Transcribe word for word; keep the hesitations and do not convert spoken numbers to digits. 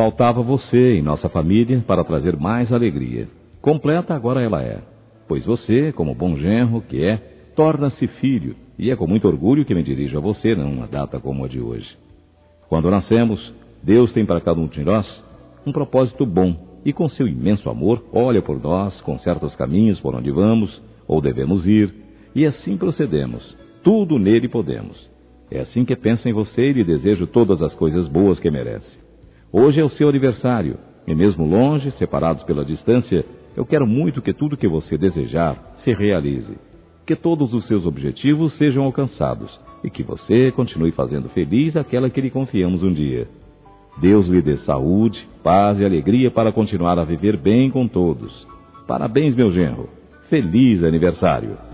Faltava você em nossa família para trazer mais alegria. Completa agora ela é, pois você, como bom genro que é, torna-se filho, e é com muito orgulho que me dirijo a você numa data como a de hoje. Quando nascemos, Deus tem para cada um de nós um propósito bom, e com seu imenso amor olha por nós com certos caminhos por onde vamos ou devemos ir, e assim procedemos. Tudo nele podemos. É assim que penso em você e lhe desejo todas as coisas boas que merece. Hoje é o seu aniversário, e mesmo longe, separados pela distância, eu quero muito que tudo que você desejar se realize. Que todos os seus objetivos sejam alcançados, e que você continue fazendo feliz aquela que lhe confiamos um dia. Deus lhe dê saúde, paz e alegria para continuar a viver bem com todos. Parabéns, meu genro. Feliz aniversário!